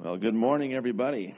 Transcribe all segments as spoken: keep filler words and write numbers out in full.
Well, good morning, everybody.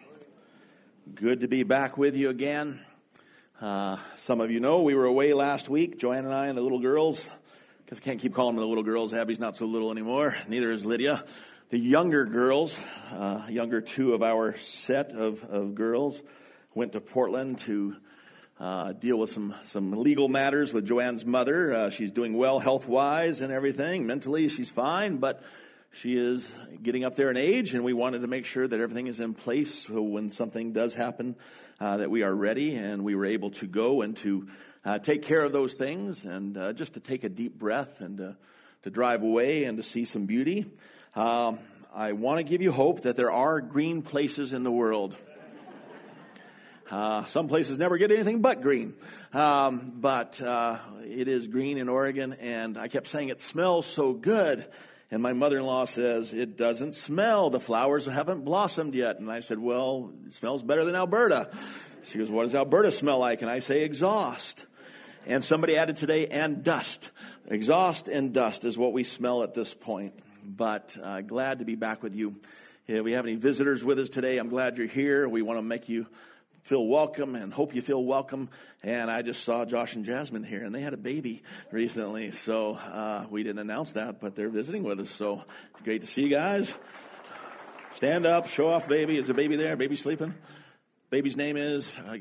Good to be back with you again. Uh, some of you know we were away last week, Joanne and I and the little girls, because I can't keep calling them the little girls. Abby's not so little anymore. Neither is Lydia. The younger girls, uh, younger two of our set of, of girls, went to Portland to uh, deal with some, some legal matters with Joanne's mother. Uh, she's doing well health-wise and everything. Mentally, she's fine, but she is getting up there in age, and we wanted to make sure that everything is in place so when something does happen, uh, that we are ready, and we were able to go and to uh, take care of those things, and uh, just to take a deep breath and uh, to drive away and to see some beauty. Um, I want to give you hope that there are green places in the world. Uh, some places never get anything but green, um, but uh, it is green in Oregon, and I kept saying it smells so good. And my mother-in-law says, it doesn't smell. The flowers haven't blossomed yet. And I said, well, it smells better than Alberta. She goes, what does Alberta smell like? And I say, exhaust. And somebody added today, and dust. Exhaust and dust is what we smell at this point. But uh, glad to be back with you. If we have any visitors with us today, I'm glad you're here. We want to make you feel welcome and hope you feel welcome. And I just saw Josh and Jasmine here, and they had a baby recently. So uh, we didn't announce that, but they're visiting with us. So great to see you guys. Stand up, show off baby. Is the baby there? Baby sleeping? Baby's name is uh,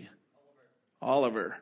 Oliver.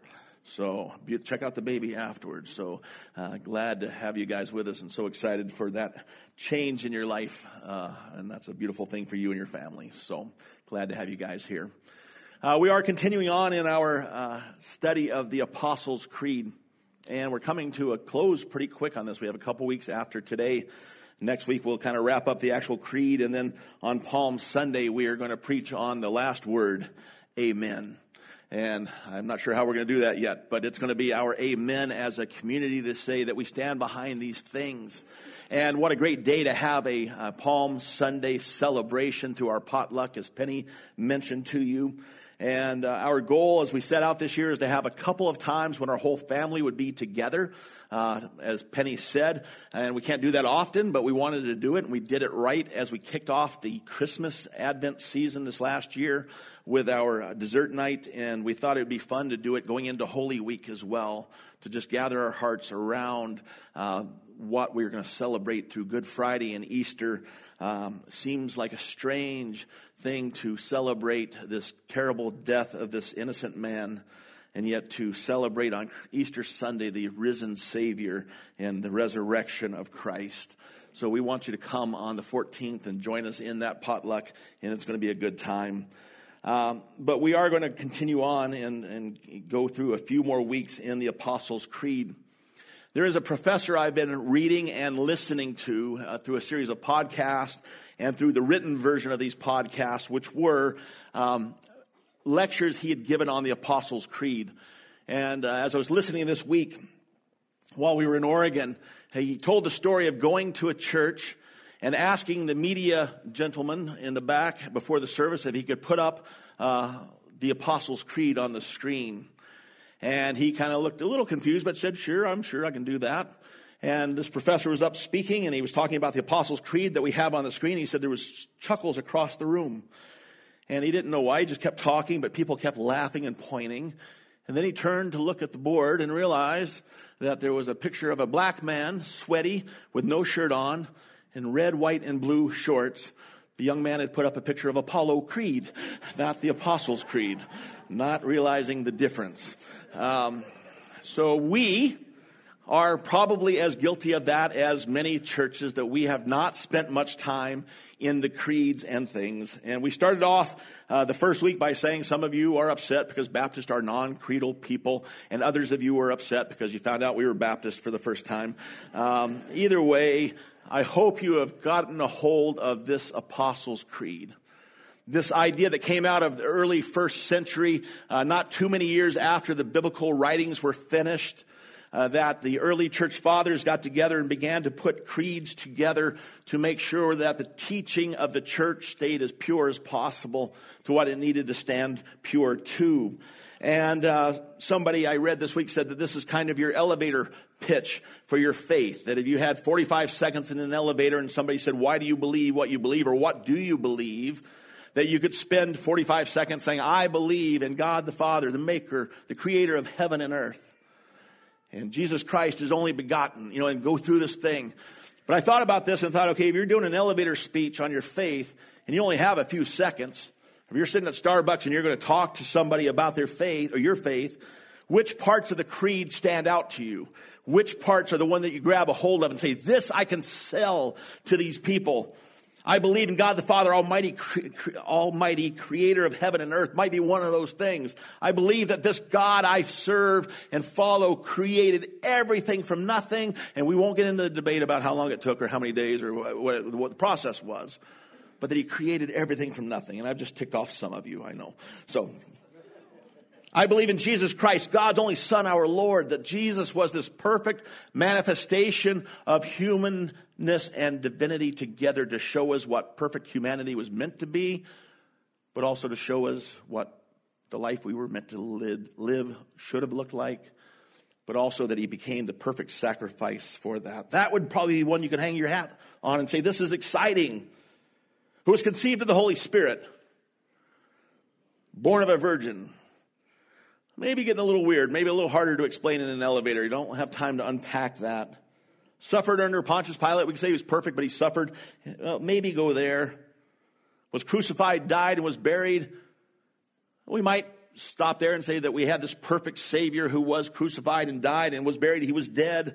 So check out the baby afterwards. So uh, glad to have you guys with us, and so excited for that change in your life. Uh, and that's a beautiful thing for you and your family. So glad to have you guys here. Uh, we are continuing on in our uh, study of the Apostles' Creed, and we're coming to a close pretty quick on this. We have a couple weeks after today. Next week we'll kind of wrap up the actual creed, and then on Palm Sunday we are going to preach on the last word, Amen. And I'm not sure how we're going to do that yet, but it's going to be our amen as a community to say that we stand behind these things. And what a great day to have a, a Palm Sunday celebration through our potluck, as Penny mentioned to you. And uh, our goal as we set out this year is to have a couple of times when our whole family would be together, uh, as Penny said. And we can't do that often, but we wanted to do it, and we did it right as we kicked off the Christmas Advent season this last year with our uh, dessert night. And we thought it would be fun to do it going into Holy Week as well, to just gather our hearts around uh, what we're going to celebrate through Good Friday and Easter. Um, seems like a strange thing to celebrate this terrible death of this innocent man, and yet to celebrate on Easter Sunday the risen Savior and the resurrection of Christ. So we want you to come on the fourteenth and join us in that potluck, and it's going to be a good time. Um, but we are going to continue on and, and go through a few more weeks in the Apostles' Creed. There is a professor I've been reading and listening to uh, through a series of podcasts and through the written version of these podcasts, which were um, lectures he had given on the Apostles' Creed. And uh, as I was listening this week, while we were in Oregon, he told the story of going to a church and asking the media gentleman in the back before the service if he could put up uh, the Apostles' Creed on the screen. And he kind of looked a little confused, but said, sure, I'm sure I can do that. And this professor was up speaking, and he was talking about the Apostles' Creed that we have on the screen. He said there was chuckles across the room. And he didn't know why. He just kept talking, but people kept laughing and pointing. And then he turned to look at the board and realized that there was a picture of a black man, sweaty, with no shirt on, in red, white, and blue shorts. The young man had put up a picture of Apollo Creed, not the Apostles' Creed, not realizing the difference. Um, so we are probably as guilty of that as many churches, that we have not spent much time in the creeds and things. And we started off uh, the first week by saying some of you are upset because Baptists are non-creedal people, and others of you were upset because you found out we were Baptist for the first time. Um, either way, I hope you have gotten a hold of this Apostles' Creed. This idea that came out of the early first century, uh, not too many years after the biblical writings were finished. uh, that the early church fathers got together and began to put creeds together to make sure that the teaching of the church stayed as pure as possible to what it needed to stand pure to. And uh, somebody I read this week said that this is kind of your elevator pitch for your faith. That if you had forty-five seconds in an elevator and somebody said, why do you believe what you believe, or what do you believe? That you could spend forty-five seconds saying, I believe in God the Father, the maker, the creator of heaven and earth. And Jesus Christ is only begotten, you know, and go through this thing. But I thought about this and thought, okay, if you're doing an elevator speech on your faith and you only have a few seconds, if you're sitting at Starbucks and you're going to talk to somebody about their faith or your faith, which parts of the creed stand out to you? Which parts are the one that you grab a hold of and say, this I can sell to these people? I believe in God the Father, Almighty, cre- Almighty, creator of heaven and earth, might be one of those things. I believe that this God I serve and follow created everything from nothing. And we won't get into the debate about how long it took or how many days or what, what the process was. But that he created everything from nothing. And I've just ticked off some of you, I know. So, I believe in Jesus Christ, God's only Son, our Lord, that Jesus was this perfect manifestation of humanness and divinity together to show us what perfect humanity was meant to be, but also to show us what the life we were meant to live, live should have looked like, but also that he became the perfect sacrifice for that. That would probably be one you could hang your hat on and say, this is exciting. Who was conceived of the Holy Spirit, born of a virgin. Maybe getting a little weird, maybe a little harder to explain in an elevator. You don't have time to unpack that. Suffered under Pontius Pilate. We can say he was perfect, but he suffered. Well, maybe go there. Was crucified, died, and was buried. We might stop there and say that we had this perfect Savior who was crucified and died and was buried. He was dead.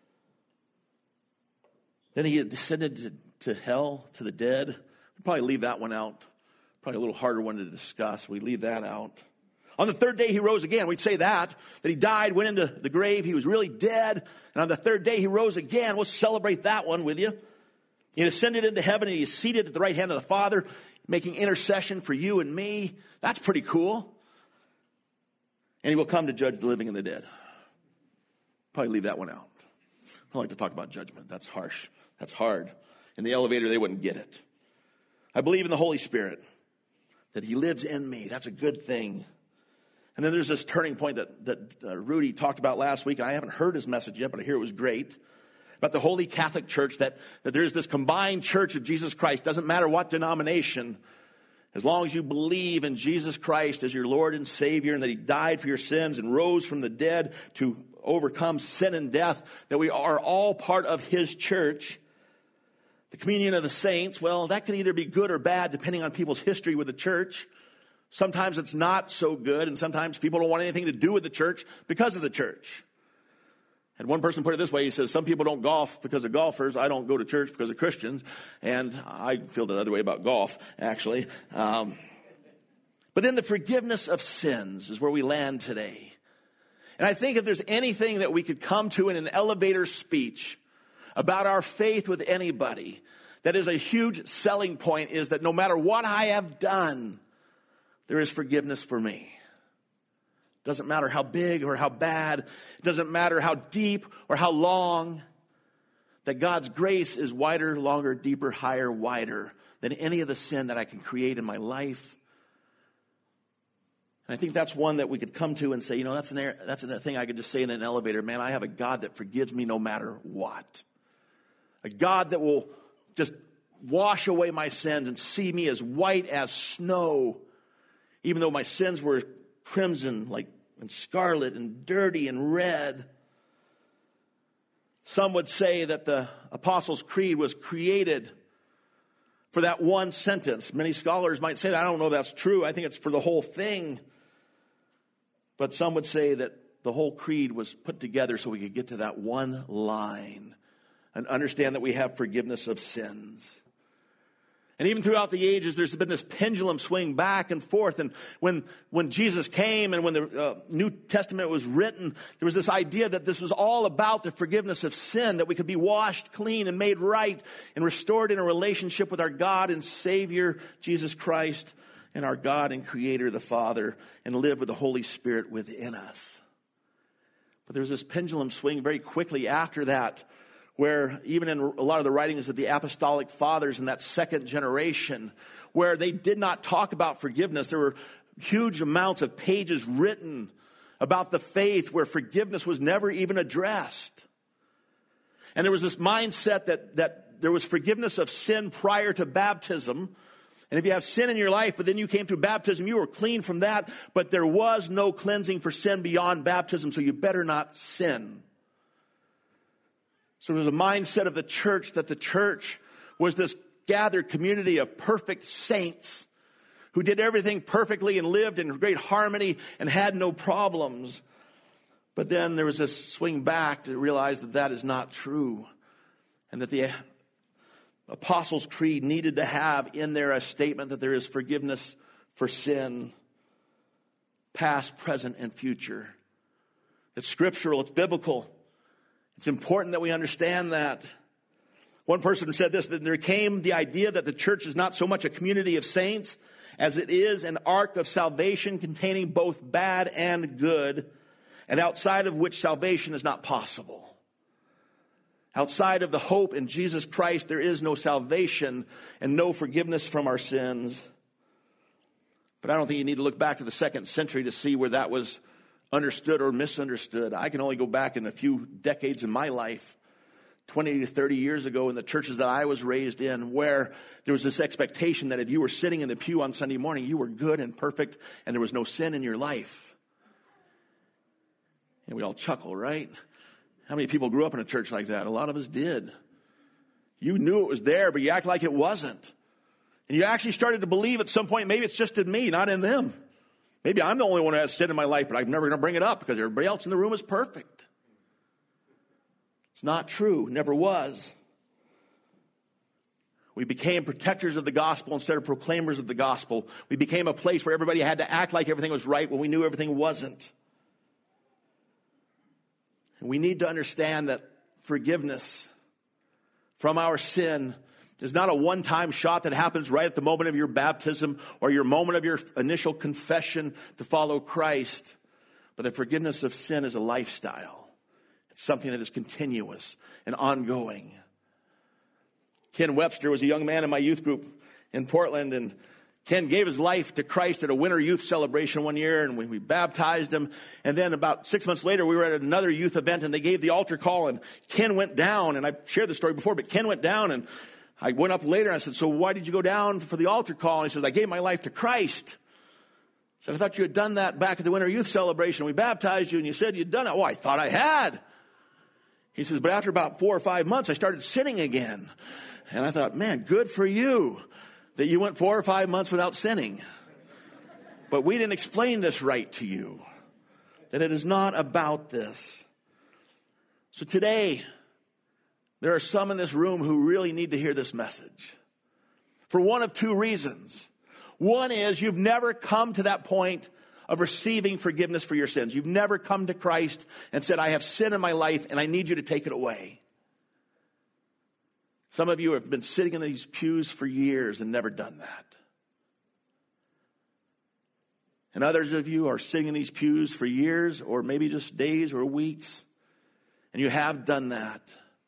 Then he descended to, to hell, to the dead. We'd probably leave that one out. Probably a little harder one to discuss. We leave that out. On the third day, he rose again. We'd say that, that he died, went into the grave. He was really dead. And on the third day, he rose again. We'll celebrate that one with you. He ascended into heaven, and he is seated at the right hand of the Father, making intercession for you and me. That's pretty cool. And he will come to judge the living and the dead. Probably leave that one out. I don't like to talk about judgment. That's harsh. That's hard. In the elevator, they wouldn't get it. I believe in the Holy Spirit, that he lives in me. That's a good thing. And then there's this turning point that, that uh, Rudy talked about last week. And I haven't heard his message yet, but I hear it was great. About the Holy Catholic Church, that, that there's this combined church of Jesus Christ. Doesn't matter what denomination. As long as you believe in Jesus Christ as your Lord and Savior, and that he died for your sins and rose from the dead to overcome sin and death, that we are all part of his church. The communion of the saints, well, that can either be good or bad depending on people's history with the church. Sometimes it's not so good, and sometimes people don't want anything to do with the church because of the church. And one person put it this way, he says, some people don't golf because of golfers. I don't go to church because of Christians. And I feel the other way about golf, actually. Um, but then the forgiveness of sins is where we land today. And I think if there's anything that we could come to in an elevator speech about our faith with anybody, that is a huge selling point, is that no matter what I have done, there is forgiveness for me. Doesn't matter how big or how bad. It doesn't matter how deep or how long. That God's grace is wider, longer, deeper, higher, wider than any of the sin that I can create in my life. And I think that's one that we could come to and say, you know, that's an that's a thing I could just say in an elevator. Man, I have a God that forgives me no matter what. A God that will just wash away my sins and see me as white as snow. Even though my sins were crimson, like and scarlet and dirty and red. Some would say that the Apostles' Creed was created for that one sentence. Many scholars might say that. I don't know if that's true. I think it's for the whole thing. But some would say that the whole creed was put together so we could get to that one line and understand that we have forgiveness of sins. And even throughout the ages, there's been this pendulum swing back and forth. And when, when Jesus came and when the uh, New Testament was written, there was this idea that this was all about the forgiveness of sin, that we could be washed clean and made right and restored in a relationship with our God and Savior, Jesus Christ, and our God and Creator, the Father, and live with the Holy Spirit within us. But there was this pendulum swing very quickly after that, where even in a lot of the writings of the apostolic fathers in that second generation, where they did not talk about forgiveness, there were huge amounts of pages written about the faith where forgiveness was never even addressed. And there was this mindset that, that there was forgiveness of sin prior to baptism. And if you have sin in your life, but then you came through baptism, you were clean from that. But there was no cleansing for sin beyond baptism, so you better not sin. So there was a mindset of the church that the church was this gathered community of perfect saints who did everything perfectly and lived in great harmony and had no problems. But then there was this swing back to realize that that is not true, and that the Apostles' Creed needed to have in there a statement that there is forgiveness for sin, past, present, and future. It's scriptural, it's biblical. It's important that we understand that. One person said this, that there came the idea that the church is not so much a community of saints as it is an ark of salvation containing both bad and good, and outside of which salvation is not possible. Outside of the hope in Jesus Christ, there is no salvation and no forgiveness from our sins. But I don't think you need to look back to the second century to see where that was understood or misunderstood. I can only go back in a few decades in my life, twenty to thirty years ago in the churches that I was raised in, where there was this expectation that if you were sitting in the pew on Sunday morning, you were good and perfect and there was no sin in your life. And we all chuckle, right? How many people grew up in a church like that? A lot of us did. You knew it was there, but you act like it wasn't. And you actually started to believe at some point, maybe it's just in me, not in them. Maybe I'm the only one who has sin in my life, but I'm never going to bring it up because everybody else in the room is perfect. It's not true. Never was. We became protectors of the gospel instead of proclaimers of the gospel. We became a place where everybody had to act like everything was right when we knew everything wasn't. And we need to understand that forgiveness from our sin is not a one-time shot that happens right at the moment of your baptism or your moment of your initial confession to follow Christ. But the forgiveness of sin is a lifestyle. It's something that is continuous and ongoing. Ken Webster was a young man in my youth group in Portland, and Ken gave his life to Christ at a winter youth celebration one year, and we baptized him. And then about six months later, we were at another youth event, and they gave the altar call, and Ken went down. And I've shared this story before, but Ken went down, and I went up later, and I said, so why did you go down for the altar call? And he says, I gave my life to Christ. I said, I thought you had done that back at the winter youth celebration. We baptized you, and you said you'd done it. Oh, I thought I had. He says, but after about four or five months, I started sinning again. And I thought, man, good for you that you went four or five months without sinning. But we didn't explain this right to you, that it is not about this. So today, there are some in this room who really need to hear this message for one of two reasons. One is you've never come to that point of receiving forgiveness for your sins. You've never come to Christ and said, I have sin in my life and I need you to take it away. Some of you have been sitting in these pews for years and never done that. And others of you are sitting in these pews for years or maybe just days or weeks, and you have done that.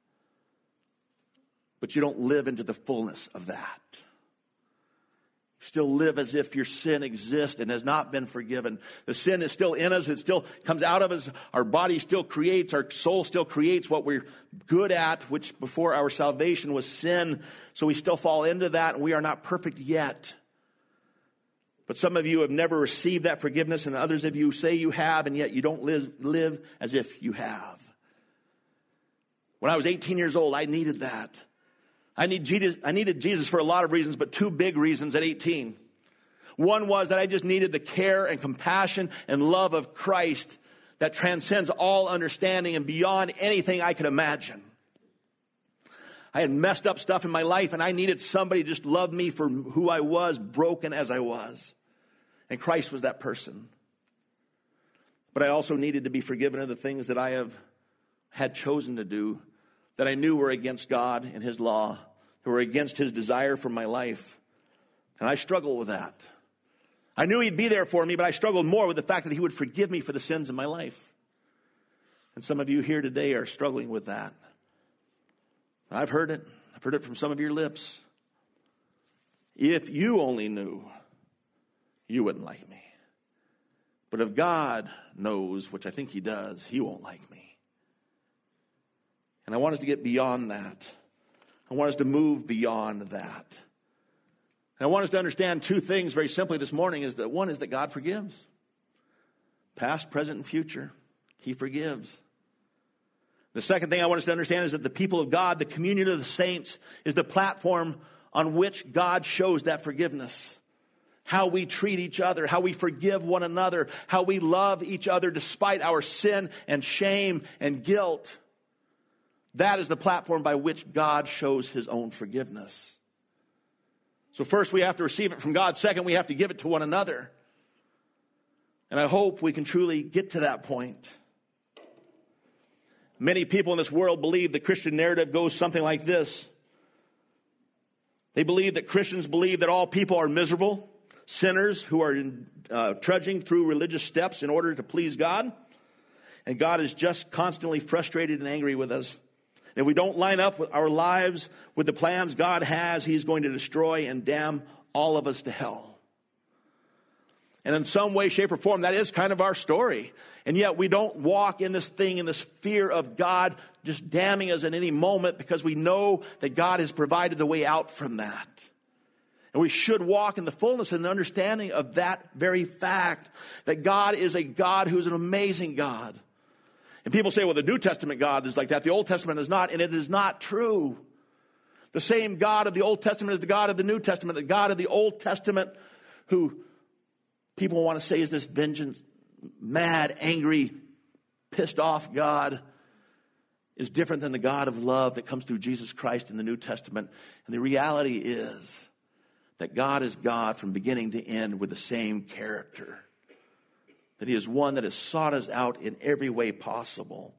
But you don't live into the fullness of that. You still live as if your sin exists and has not been forgiven. The sin is still in us. It still comes out of us. Our body still creates. Our soul still creates what we're good at, which before our salvation was sin. So we still fall into that, and we are not perfect yet. But some of you have never received that forgiveness, and others of you say you have, and yet you don't live, live as if you have. When I was eighteen years old, I needed that. I need Jesus, I needed Jesus for a lot of reasons, but two big reasons at eighteen. One was that I just needed the care and compassion and love of Christ that transcends all understanding and beyond anything I could imagine. I had messed up stuff in my life, and I needed somebody to just love me for who I was, broken as I was. And Christ was that person. But I also needed to be forgiven of the things that I have had chosen to do that I knew were against God and His law, that were against His desire for my life. And I struggled with that. I knew He'd be there for me, but I struggled more with the fact that He would forgive me for the sins in my life. And some of you here today are struggling with that. I've heard it. I've heard it from some of your lips. If you only knew, you wouldn't like me. But if God knows, which I think he does, he won't like me. And I want us to get beyond that. I want us to move beyond that. And I want us to understand two things very simply this morning. Is that one is that God forgives. Past, present, and future. He forgives. The second thing I want us to understand is that the people of God, the communion of the saints, is the platform on which God shows that forgiveness. How we treat each other, how we forgive one another, how we love each other despite our sin and shame and guilt. That is the platform by which God shows his own forgiveness. So first we have to receive it from God. Second, we have to give it to one another. And I hope we can truly get to that point. Many people in this world believe the Christian narrative goes something like this. They believe that Christians believe that all people are miserable, sinners who are uh, trudging through religious steps in order to please God. And God is just constantly frustrated and angry with us. And if we don't line up with our lives with the plans God has, he's going to destroy and damn all of us to hell. And in some way, shape, or form, that is kind of our story. And yet we don't walk in this thing, in this fear of God just damning us at any moment, because we know that God has provided the way out from that. And we should walk in the fullness and the understanding of that very fact, that God is a God who is an amazing God. And people say, well, the New Testament God is like that. The Old Testament is not, and it is not true. The same God of the Old Testament is the God of the New Testament. The God of the Old Testament, who people want to say is this vengeance, mad, angry, pissed off God, is different than the God of love that comes through Jesus Christ in the New Testament. And the reality is that God is God from beginning to end with the same character. That he is one that has sought us out in every way possible.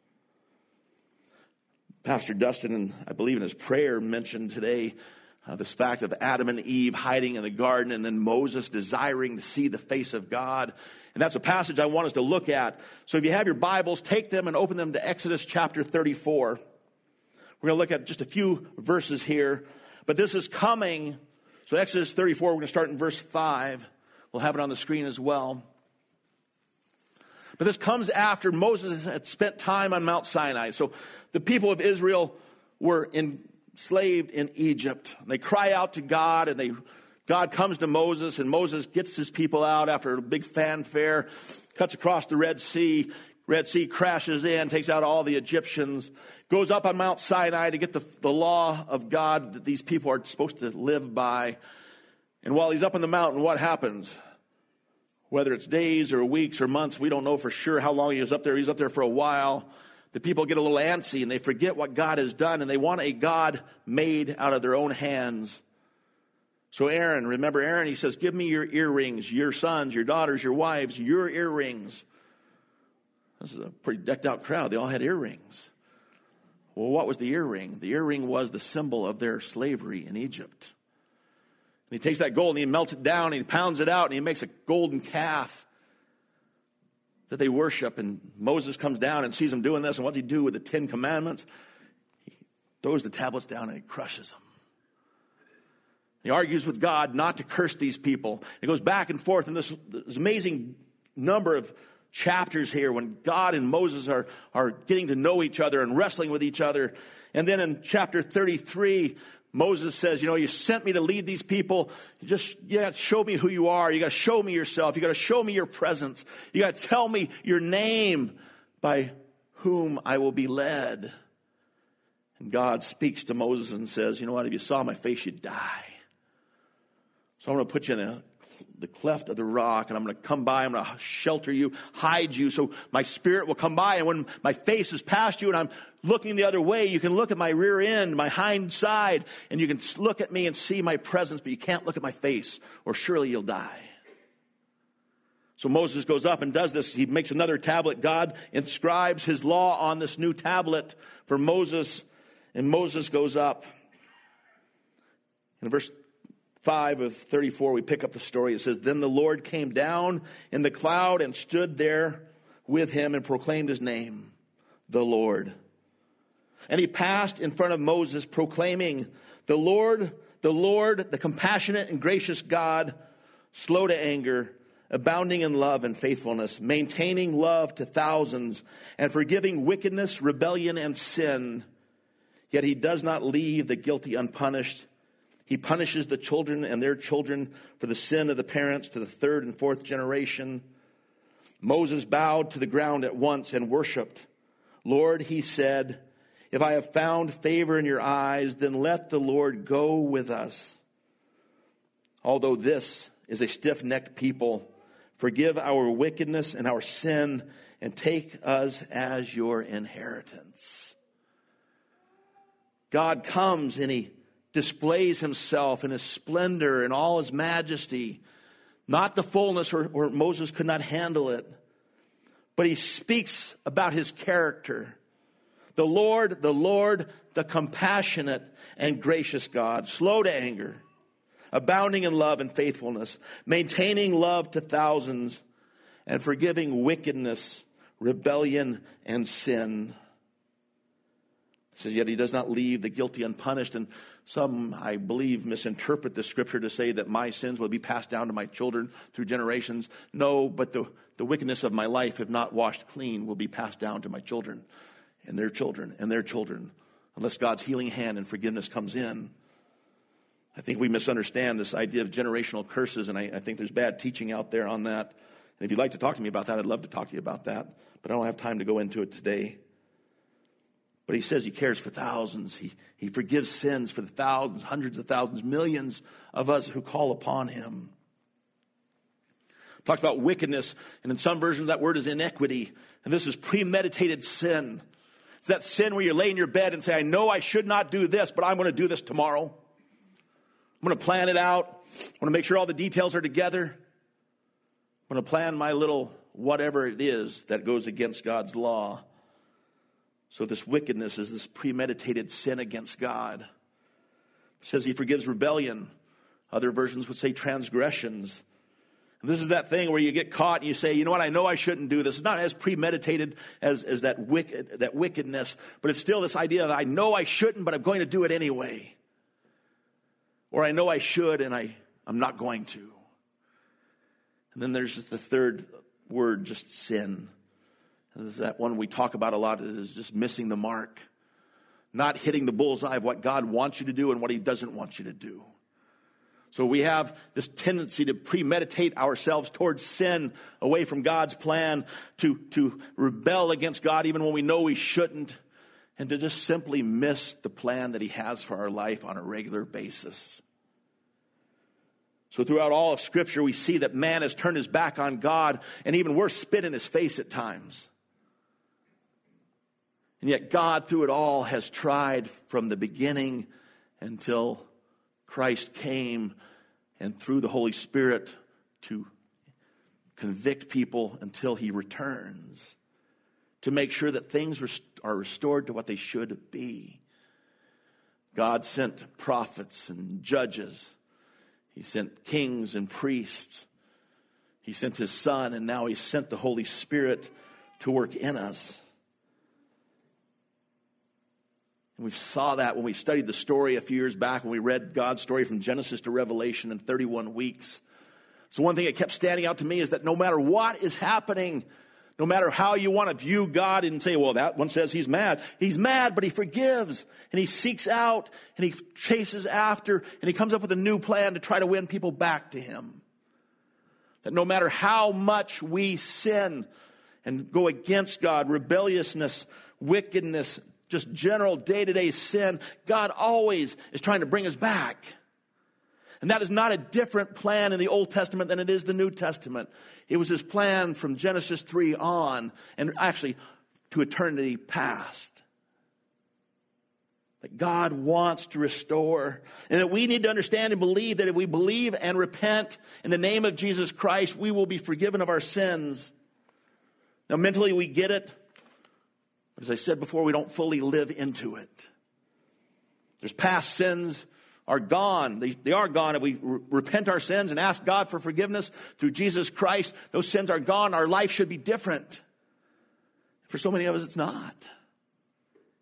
Pastor Dustin, I believe in his prayer, mentioned today Uh, this fact of Adam and Eve hiding in the garden, and then Moses desiring to see the face of God. And that's a passage I want us to look at. So if you have your Bibles, take them and open them to Exodus chapter thirty-four. We're going to look at just a few verses here. But this is coming. So Exodus thirty-four, we're going to start in verse five. We'll have it on the screen as well. But this comes after Moses had spent time on Mount Sinai. So the people of Israel were in enslaved in Egypt. They cry out to God, and they God comes to Moses, and Moses gets his people out after a big fanfare, cuts across the Red Sea. Red Sea crashes in, takes out all the Egyptians, goes up on Mount Sinai to get the, the law of God that these people are supposed to live by. And while he's up on the mountain, what happens? Whether it's days or weeks or months, we don't know for sure how long he was up there. He's up there for a while. The people get a little antsy, and they forget what God has done, and they want a God made out of their own hands. So Aaron, remember Aaron, he says, give me your earrings, your sons, your daughters, your wives, your earrings. This is a pretty decked out crowd. They all had earrings. Well, what was the earring? The earring was the symbol of their slavery in Egypt. And he takes that gold and he melts it down, and he pounds it out, and he makes a golden calf that they worship. And Moses comes down and sees them doing this. And what's he do with the Ten Commandments? He throws the tablets down and he crushes them. He argues with God not to curse these people. It goes back and forth in this, this amazing number of chapters here when God and Moses are, are getting to know each other and wrestling with each other. And then in chapter thirty-three, Moses says, you know, you sent me to lead these people. You just, you got to show me who you are. You got to show me yourself. You got to show me your presence. You got to tell me your name by whom I will be led. And God speaks to Moses and says, you know what, if you saw my face, you'd die. So I'm going to put you in a, the cleft of the rock, and I'm going to come by. I'm going to shelter you, hide you, so my spirit will come by. And when my face is past you and I'm looking the other way, you can look at my rear end, my hind side, and you can look at me and see my presence, but you can't look at my face, or surely you'll die. So Moses goes up and does this. He makes another tablet. God inscribes his law on this new tablet for Moses, and Moses goes up. In verse five of thirty-four, we pick up the story. It says, then the Lord came down in the cloud and stood there with him and proclaimed his name. the Lord. And he passed in front of Moses, proclaiming, the Lord, the Lord, the compassionate and gracious God, slow to anger, abounding in love and faithfulness, maintaining love to thousands, and forgiving wickedness, rebellion, and sin. Yet he does not leave the guilty unpunished. He punishes the children and their children for the sin of the parents to the third and fourth generation. Moses bowed to the ground at once and worshiped. Lord, he said, if I have found favor in your eyes, then let the Lord go with us. Although this is a stiff-necked people, forgive our wickedness and our sin, and take us as your inheritance. God comes and he displays himself in his splendor and all his majesty. Not the fullness where, where Moses could not handle it. But he speaks about his character. The Lord, the Lord, the compassionate and gracious God, slow to anger, abounding in love and faithfulness, maintaining love to thousands, and forgiving wickedness, rebellion, and sin. It says, yet he does not leave the guilty unpunished. And some, I believe, misinterpret the scripture to say that my sins will be passed down to my children through generations. No, but the, the wickedness of my life, if not washed clean, will be passed down to my children and their children and their children, unless God's healing hand and forgiveness comes in. I think we misunderstand this idea of generational curses, and I, I think there's bad teaching out there on that. And if you'd like to talk to me about that, I'd love to talk to you about that. But I don't have time to go into it today. But he says he cares for thousands. He, he forgives sins for the thousands, hundreds of thousands, millions of us who call upon him. Talked about wickedness, and in some versions that word is iniquity. And this is premeditated sin. It's that sin where you lay in your bed and say, I know I should not do this, but I'm going to do this tomorrow. I'm going to plan it out. I'm going to make sure all the details are together. I'm going to plan my little whatever it is that goes against God's law. So this wickedness is this premeditated sin against God. It says he forgives rebellion. Other versions would say transgressions. And this is that thing where you get caught and you say, you know what, I know I shouldn't do this. It's not as premeditated as, as that wicked, that wickedness, but it's still this idea of I know I shouldn't, but I'm going to do it anyway. Or I know I should and I, I'm not going to. And then there's just the third word, just sin. This is that one we talk about a lot, is just missing the mark. Not hitting the bullseye of what God wants you to do and what he doesn't want you to do. So we have this tendency to premeditate ourselves towards sin, away from God's plan, to, to rebel against God even when we know we shouldn't, and to just simply miss the plan that he has for our life on a regular basis. So throughout all of Scripture, we see that man has turned his back on God, and even worse, spit in his face at times. And yet God, through it all, has tried from the beginning until Christ came, and through the Holy Spirit to convict people until he returns, to make sure that things are restored to what they should be. God sent prophets and judges. He sent kings and priests. He sent his Son, and now he sent the Holy Spirit to work in us. And we saw that when we studied the story a few years back, when we read God's story from Genesis to Revelation in thirty-one weeks. So one thing that kept standing out to me is that no matter what is happening, no matter how you want to view God and say, well, that one says he's mad. He's mad, but he forgives, and he seeks out, and he chases after, and he comes up with a new plan to try to win people back to him. That no matter how much we sin and go against God, rebelliousness, wickedness, just general day-to-day sin, God always is trying to bring us back. And that is not a different plan in the Old Testament than it is the New Testament. It was his plan from Genesis three on, and actually to eternity past. That God wants to restore. And that we need to understand and believe that if we believe and repent in the name of Jesus Christ, we will be forgiven of our sins. Now mentally we get it. But as I said before, we don't fully live into it. There's past sins are gone. They, they are gone. If we re- repent our sins and ask God for forgiveness through Jesus Christ, those sins are gone. Our life should be different. For so many of us, it's not.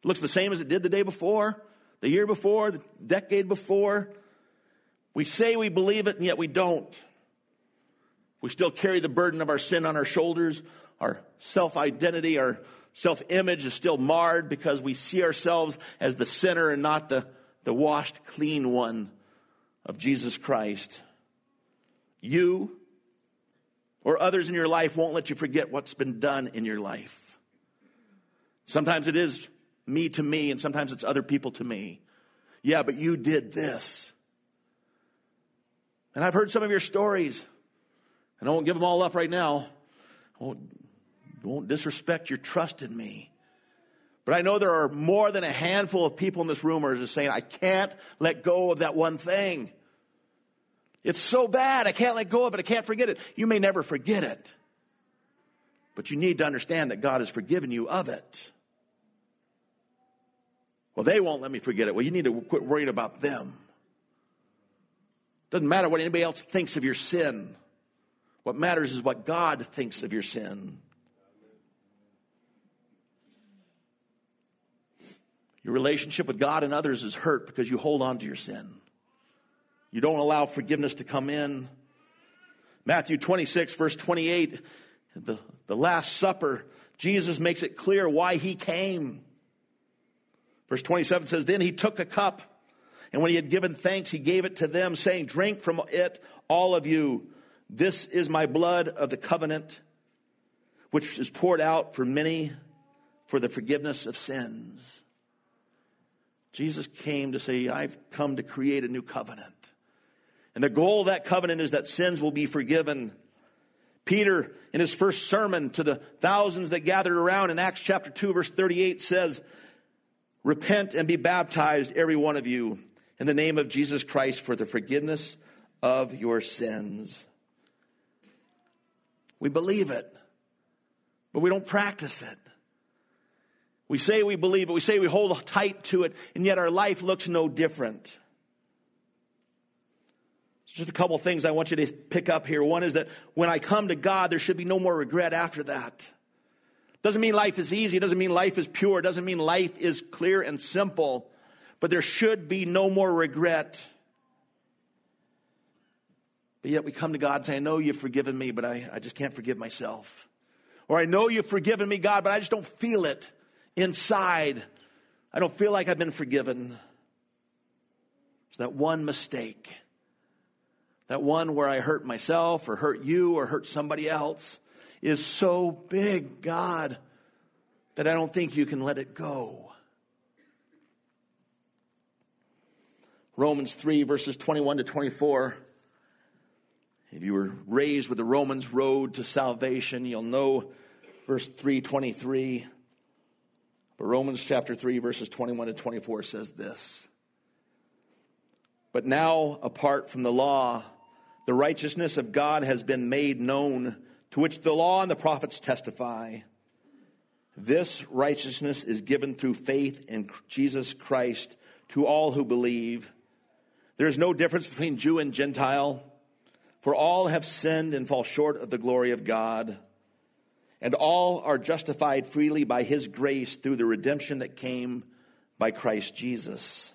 It looks the same as it did the day before, the year before, the decade before. We say we believe it, and yet we don't. We still carry the burden of our sin on our shoulders. Our self-identity, our self-image is still marred because we see ourselves as the sinner and not the, the washed, clean one of Jesus Christ. You or others in your life won't let you forget what's been done in your life. Sometimes it is me to me, and sometimes it's other people to me. Yeah, but you did this. And I've heard some of your stories, and I won't give them all up right now. I won't, won't disrespect your trust in me. But I know there are more than a handful of people in this room who are just saying, I can't let go of that one thing. It's so bad, I can't let go of it, I can't forget it. You may never forget it. But you need to understand that God has forgiven you of it. Well, they won't let me forget it. Well, you need to quit worrying about them. Doesn't matter what anybody else thinks of your sin. What matters is what God thinks of your sin. Your relationship with God and others is hurt because you hold on to your sin. You don't allow forgiveness to come in. Matthew twenty-six, verse twenty-eight, the, the Last Supper, Jesus makes it clear why he came. Verse twenty-seven says, then he took a cup, and when he had given thanks, he gave it to them, saying, drink from it, all of you. This is my blood of the covenant, which is poured out for many for the forgiveness of sins. Jesus came to say, I've come to create a new covenant. And the goal of that covenant is that sins will be forgiven. Peter, in his first sermon to the thousands that gathered around in Acts chapter two, verse thirty-eight says, repent and be baptized, every one of you, in the name of Jesus Christ for the forgiveness of your sins. We believe it, but we don't practice it. We say we believe it, we say we hold tight to it, and yet our life looks no different. Just a couple things I want you to pick up here. One is that when I come to God, there should be no more regret after that. Doesn't mean life is easy. It doesn't mean life is pure. It doesn't mean life is clear and simple. But there should be no more regret. But yet we come to God and say, I know you've forgiven me, but I, I just can't forgive myself. Or I know you've forgiven me, God, but I just don't feel it inside. I don't feel like I've been forgiven. It's that one mistake. That one where I hurt myself or hurt you or hurt somebody else is so big, God, that I don't think you can let it go. Romans three, verses twenty-one to twenty-four. If you were raised with the Romans road to salvation, you'll know verse three twenty-three. But Romans chapter three, verses twenty-one to twenty-four says this. But now, apart from the law, the righteousness of God has been made known, to which the law and the prophets testify. This righteousness is given through faith in Jesus Christ to all who believe. There is no difference between Jew and Gentile, for all have sinned and fall short of the glory of God, and all are justified freely by his grace through the redemption that came by Christ Jesus.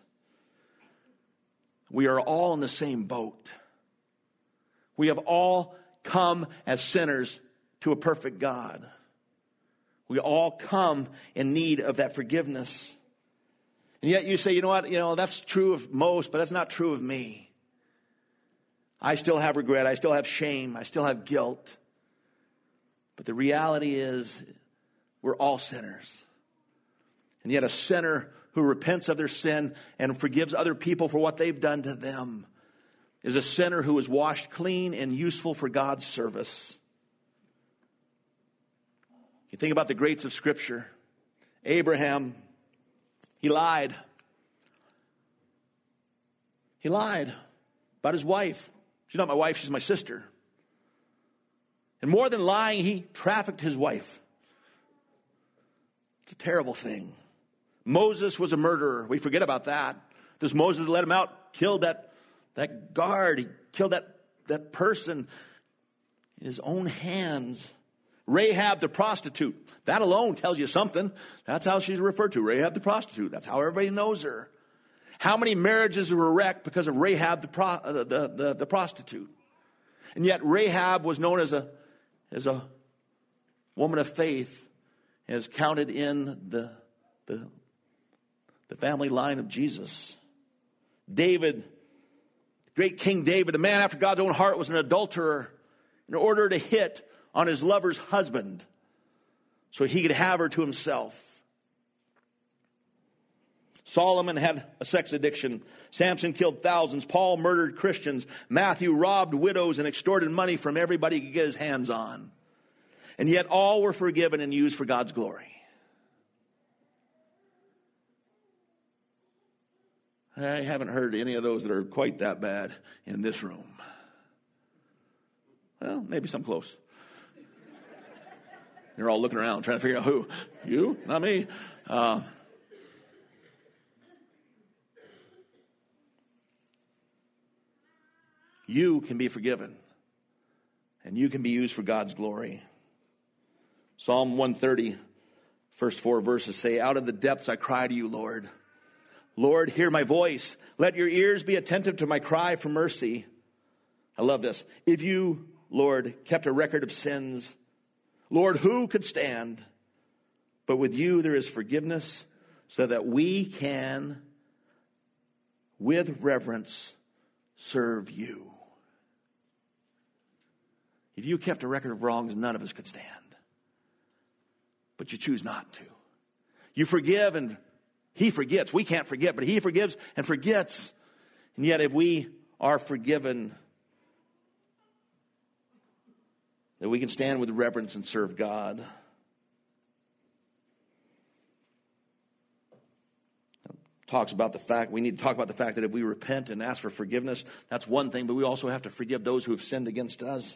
We are all in the same boat. We have all come as sinners to a perfect God. We all come in need of that forgiveness. And yet you say, you know what, you know, that's true of most, but that's not true of me. I still have regret. I still have shame. I still have guilt. But the reality is we're all sinners. And yet a sinner who repents of their sin and forgives other people for what they've done to them is a sinner who is washed clean and useful for God's service. You think about the greats of Scripture. Abraham, he lied. He lied about his wife. She's not my wife, she's my sister. And more than lying, he trafficked his wife. It's a terrible thing. Moses was a murderer. We forget about that. This Moses let him out, killed that That guard, he killed that, that person in his own hands, Rahab the prostitute. That alone tells you something. That's how she's referred to, Rahab the prostitute. That's how everybody knows her. How many marriages were wrecked because of Rahab the, pro, uh, the, the, the prostitute? And yet Rahab was known as a, as a woman of faith, and is counted in the, the, the family line of Jesus. David, great King David, the man after God's own heart, was an adulterer in order to hit on his lover's husband so he could have her to himself. Solomon had a sex addiction. Samson killed thousands. Paul murdered Christians. Matthew robbed widows and extorted money from everybody he could get his hands on. And yet all were forgiven and used for God's glory. I haven't heard any of those that are quite that bad in this room. Well, maybe some close. You're all looking around trying to figure out who. You? Not me. Uh, you can be forgiven. And you can be used for God's glory. Psalm one thirty, first four verses say, "Out of the depths I cry to you, Lord. Lord, hear my voice. Let your ears be attentive to my cry for mercy." I love this. "If you, Lord, kept a record of sins, Lord, who could stand? But with you there is forgiveness, so that we can, with reverence, serve you." If you kept a record of wrongs, none of us could stand. But you choose not to. You forgive and he forgets. We can't forget, but he forgives and forgets. And yet if we are forgiven, that we can stand with reverence and serve God. Talks about the fact, we need to talk about the fact that if we repent and ask for forgiveness, that's one thing, but we also have to forgive those who have sinned against us.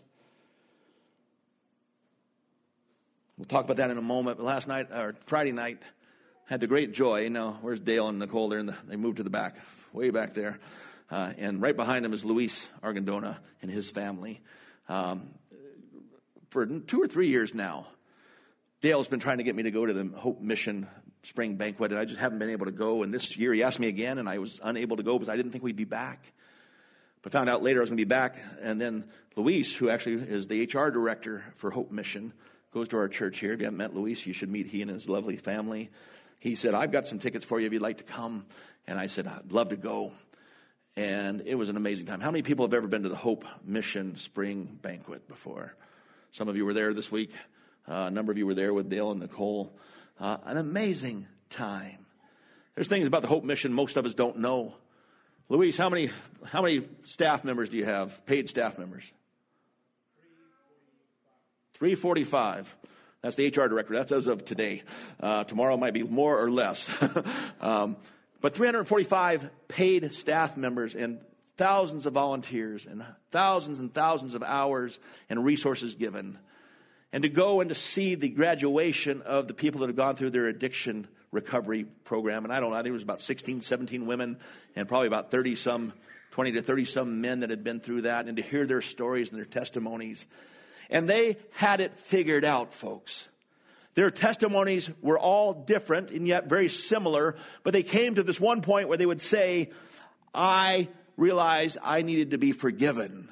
We'll talk about that in a moment. But last night, or Friday night, had the great joy. Now, where's Dale and Nicole? They're in the, they moved to the back, way back there. Uh, and right behind them is Luis Argandona and his family. Um, for two or three years now, Dale's been trying to get me to go to the Hope Mission Spring Banquet, and I just haven't been able to go. And this year he asked me again, and I was unable to go because I didn't think we'd be back. But found out later I was going to be back. And then Luis, who actually is the H R director for Hope Mission, goes to our church here. If you haven't met Luis, you should meet he and his lovely family. He said, "I've got some tickets for you if you'd like to come." And I said, "I'd love to go." And it was an amazing time. How many people have ever been to the Hope Mission Spring Banquet before? Some of you were there this week. Uh, a number of you were there with Dale and Nicole. Uh, an amazing time. There's things about the Hope Mission most of us don't know. Luis, how many how many staff members do you have? Paid staff members? three forty-five. That's the H R director. That's as of today. Uh, tomorrow might be more or less. um, but three hundred forty-five paid staff members and thousands of volunteers and thousands and thousands of hours and resources given. And to go and to see the graduation of the people that have gone through their addiction recovery program. And I don't know, I think it was about sixteen, seventeen women and probably about thirty some, twenty to thirty some men that had been through that. And to hear their stories and their testimonies. And they had it figured out, folks. Their testimonies were all different and yet very similar. But they came to this one point where they would say, "I realized I needed to be forgiven.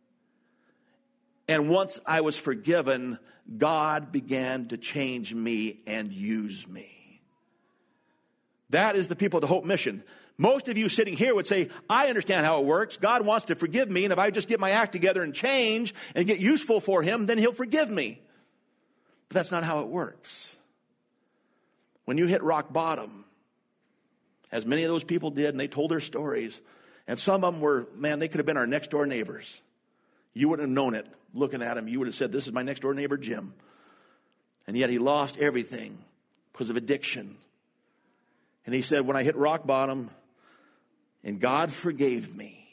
And once I was forgiven, God began to change me and use me." That is the people of the Hope Mission. Most of you sitting here would say, "I understand how it works. God wants to forgive me, and if I just get my act together and change and get useful for him, then he'll forgive me." But that's not how it works. When you hit rock bottom, as many of those people did, and they told their stories, and some of them were, man, they could have been our next door neighbors. You wouldn't have known it. Looking at him, you would have said, "This is my next door neighbor, Jim." And yet he lost everything because of addiction. And he said, "When I hit rock bottom and God forgave me,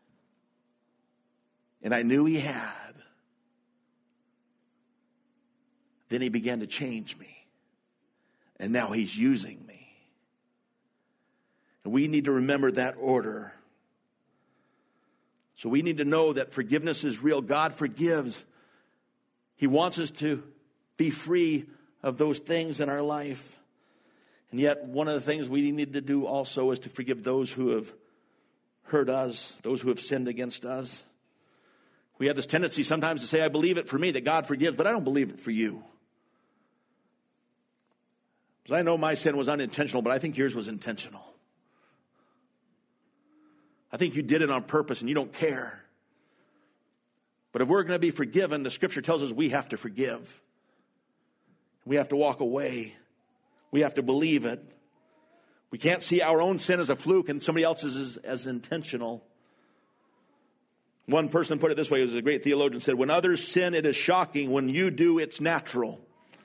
and I knew he had, then he began to change me. And now he's using me." And we need to remember that order. So we need to know that forgiveness is real. God forgives. He wants us to be free of those things in our life. And yet, one of the things we need to do also is to forgive those who have hurt us, those who have sinned against us. We have this tendency sometimes to say, I believe it for me that God forgives, but I don't believe it for you. Because I know my sin was unintentional, but I think yours was intentional. I think you did it on purpose and you don't care. But if we're going to be forgiven, the scripture tells us we have to forgive. We have to walk away. We have to believe it. We can't see our own sin as a fluke and somebody else's as, as intentional. One person put it this way, it was a great theologian, said, when others sin, it is shocking. When you do, it's natural.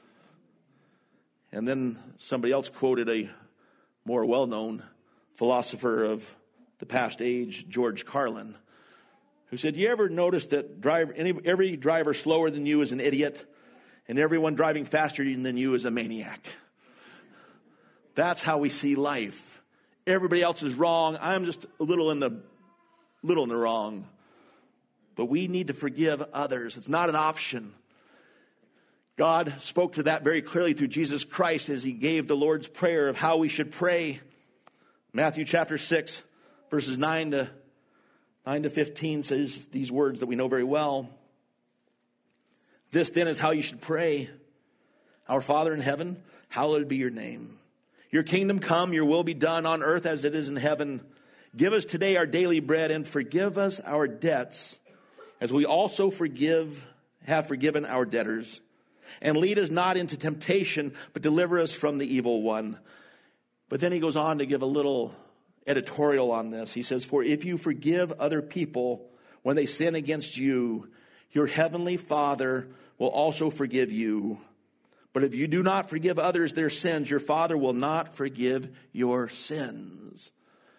And then somebody else quoted a more well-known philosopher of the past age, George Carlin, who said, you ever notice that driver, any, every driver slower than you is an idiot, and everyone driving faster than you is a maniac? That's how we see life. Everybody else is wrong. I'm just a little in the, little in the wrong. But we need to forgive others. It's not an option. God spoke to that very clearly through Jesus Christ as he gave the Lord's Prayer of how we should pray. Matthew chapter six, verses nine to fifteen says these words that we know very well. This then is how you should pray. Our Father in heaven, hallowed be your name. Your kingdom come, your will be done on earth as it is in heaven. Give us today our daily bread and forgive us our debts as we also forgive, have forgiven our debtors. And lead us not into temptation, but deliver us from the evil one. But then he goes on to give a little editorial on this. He says, for if you forgive other people when they sin against you, your heavenly Father will also forgive you. But if you do not forgive others their sins, your Father will not forgive your sins.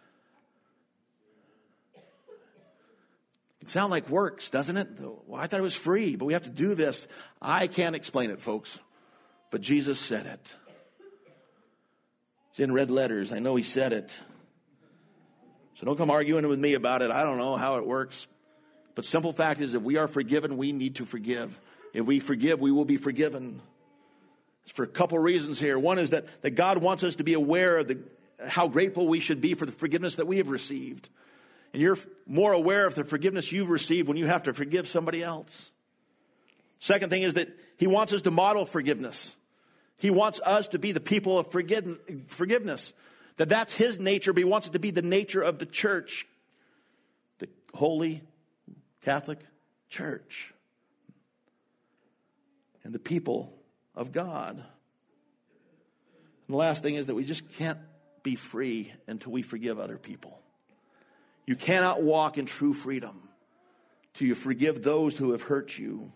It sounds like works, doesn't it? Well, I thought it was free, but we have to do this. I can't explain it, folks. But Jesus said it. It's in red letters. I know he said it. So don't come arguing with me about it. I don't know how it works. But simple fact is, if we are forgiven, we need to forgive. If we forgive, we will be forgiven. It's for a couple reasons here. One is that, that God wants us to be aware of the, how grateful we should be for the forgiveness that we have received. And you're more aware of the forgiveness you've received when you have to forgive somebody else. Second thing is that he wants us to model forgiveness. He wants us to be the people of forgiveness. That that's his nature, but he wants it to be the nature of the church. The holy Catholic Church. And the people of God. And the last thing is that we just can't be free until we forgive other people. You cannot walk in true freedom till you forgive those who have hurt you.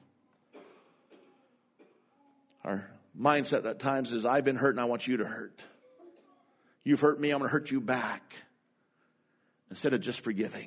Our mindset at times is, I've been hurt and I want you to hurt. You've hurt me, I'm going to hurt you back. Instead of just forgiving.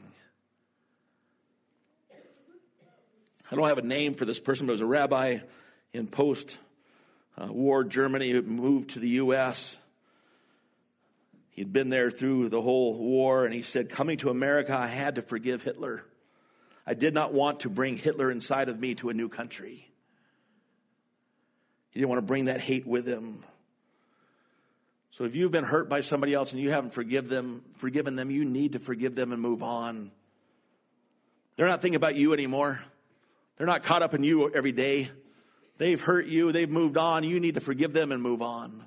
I don't have a name for this person, but it was a rabbi in post-war Germany who moved to the U S He'd been there through the whole war, and he said, coming to America, I had to forgive Hitler. I did not want to bring Hitler inside of me to a new country. He didn't want to bring that hate with him. So if you've been hurt by somebody else and you haven't forgive them, forgiven them, you need to forgive them and move on. They're not thinking about you anymore. They're not caught up in you every day. They've hurt you. They've moved on. You need to forgive them and move on.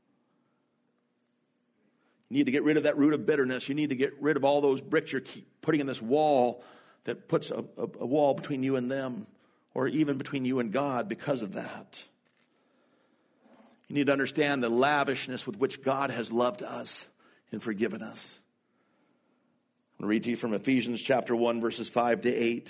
You need to get rid of that root of bitterness. You need to get rid of all those bricks you're putting in this wall that puts a, a, a wall between you and them, or even between you and God because of that. You need to understand the lavishness with which God has loved us and forgiven us. I'm going to read to you from Ephesians chapter one, verses five to eight.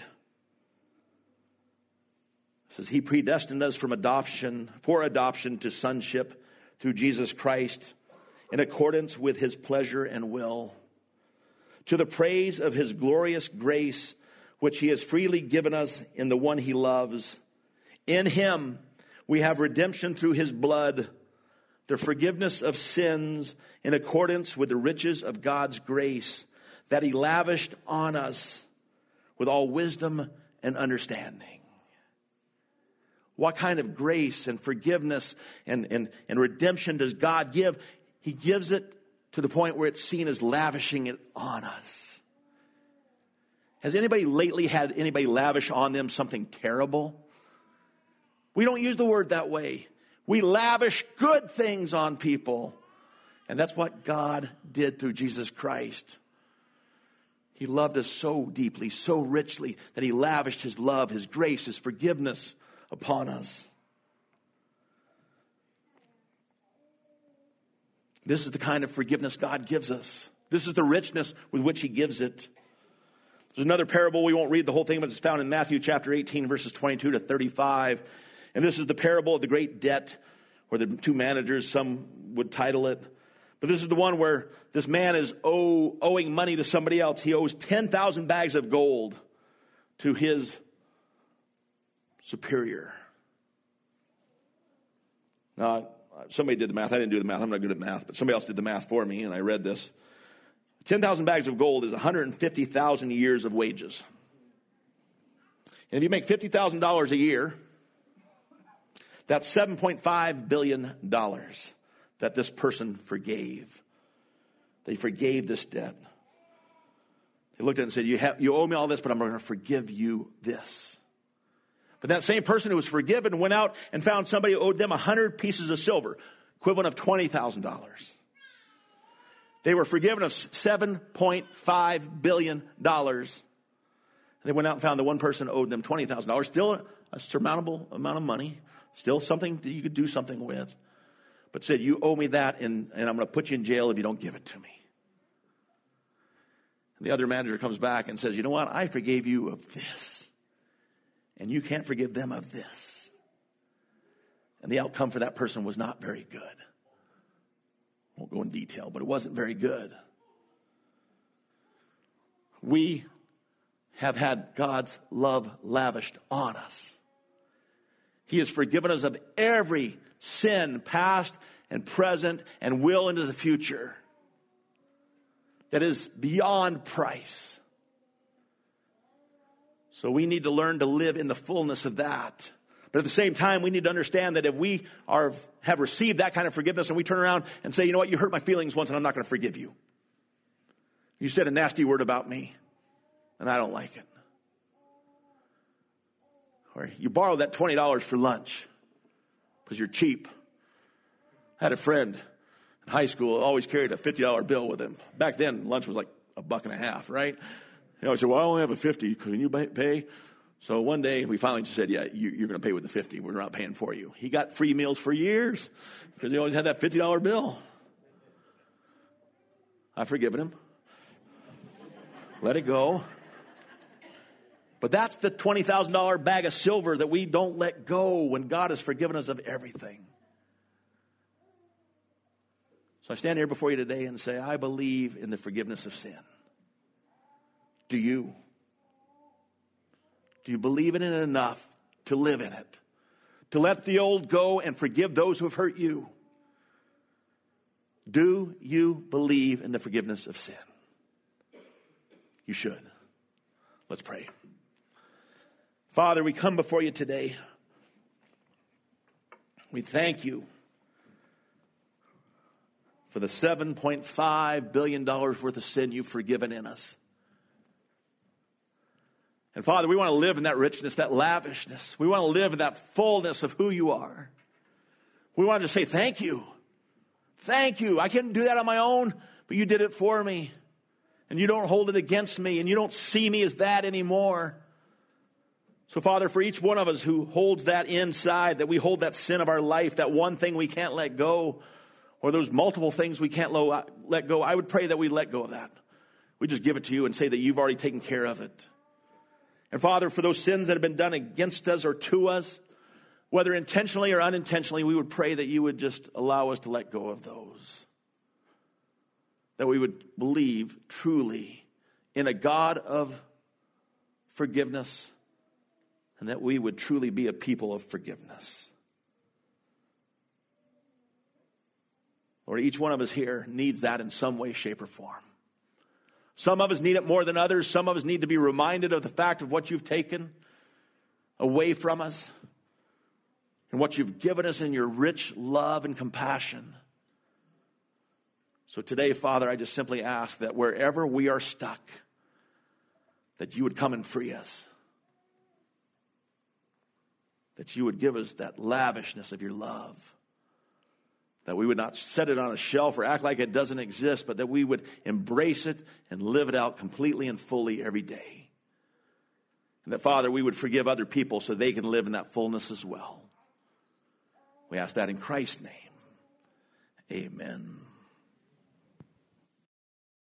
It says, he predestined us from adoption, for adoption to sonship through Jesus Christ, in accordance with his pleasure and will, to the praise of his glorious grace, which he has freely given us in the one he loves. In him we have redemption through his blood, the forgiveness of sins in accordance with the riches of God's grace that he lavished on us with all wisdom and understanding. What kind of grace and forgiveness and, and, and redemption does God give? He gives it to the point where it's seen as lavishing it on us. Has anybody lately had anybody lavish on them something terrible? We don't use the word that way. We lavish good things on people. And that's what God did through Jesus Christ. He loved us so deeply, so richly, that he lavished his love, his grace, his forgiveness upon us. This is the kind of forgiveness God gives us. This is the richness with which he gives it. There's another parable. We won't read the whole thing, but it's found in Matthew chapter eighteen, verses twenty-two to thirty-five. And this is the parable of the great debt, or the two managers, some would title it. But this is the one where this man is owe, owing money to somebody else. He owes ten thousand bags of gold to his superior. Now, somebody did the math. I didn't do the math. I'm not good at math, but somebody else did the math for me, and I read this. ten thousand bags of gold is one hundred fifty thousand years of wages. And if you make fifty thousand dollars a year, that's seven point five billion dollars that this person forgave. They forgave this debt. They looked at it and said, you, have, you owe me all this, but I'm going to forgive you this. But that same person who was forgiven went out and found somebody who owed them one hundred pieces of silver, equivalent of twenty thousand dollars. They were forgiven of seven point five billion dollars. They went out and found the one person owed them twenty thousand dollars. Still a surmountable amount of money. Still something that you could do something with. But said, you owe me that, and, and I'm going to put you in jail if you don't give it to me. And the other manager comes back and says, you know what? I forgave you of this. And you can't forgive them of this. And the outcome for that person was not very good. Won't go in detail, but it wasn't very good. We have had God's love lavished on us. He has forgiven us of every sin, past and present, and will into the future, that is beyond price. So we need to learn to live in the fullness of that. But at the same time, we need to understand that if we are have received that kind of forgiveness and we turn around and say, you know what, you hurt my feelings once and I'm not going to forgive you. You said a nasty word about me and I don't like it. Or you borrowed that twenty dollars for lunch because you're cheap. I had a friend in high school who always carried a fifty dollar bill with him. Back then, lunch was like a buck and a half, right? You know, I said, well, I only have a fifty. Can you pay? So one day, we finally just said, yeah, you, you're going to pay with the fifty. We're not paying for you. He got free meals for years because he always had that fifty dollar bill. I've forgiven him. Let it go. But that's the twenty thousand dollar bag of silver that we don't let go when God has forgiven us of everything. So I stand here before you today and say, I believe in the forgiveness of sin. Do you? Do you believe in it enough to live in it? To let the old go and forgive those who have hurt you? Do you believe in the forgiveness of sin? You should. Let's pray. Father, we come before you today. We thank you for the seven point five billion dollars worth of sin you've forgiven in us. And Father, we want to live in that richness, that lavishness. We want to live in that fullness of who you are. We want to say thank you. Thank you. I couldn't do that on my own, but you did it for me. And you don't hold it against me, and you don't see me as that anymore. So, Father, for each one of us who holds that inside, that we hold that sin of our life, that one thing we can't let go, or those multiple things we can't lo- let go, I would pray that we let go of that. We just give it to you and say that you've already taken care of it. And, Father, for those sins that have been done against us or to us, whether intentionally or unintentionally, we would pray that you would just allow us to let go of those. That we would believe truly in a God of forgiveness, and that we would truly be a people of forgiveness. Lord, each one of us here needs that in some way, shape, or form. Some of us need it more than others. Some of us need to be reminded of the fact of what you've taken away from us. and what you've given us in your rich love and compassion. So today, Father, I just simply ask that wherever we are stuck, that you would come and free us. That you would give us that lavishness of your love. That we would not set it on a shelf or act like it doesn't exist, but that we would embrace it and live it out completely and fully every day. And that, Father, we would forgive other people so they can live in that fullness as well. We ask that in Christ's name. Amen.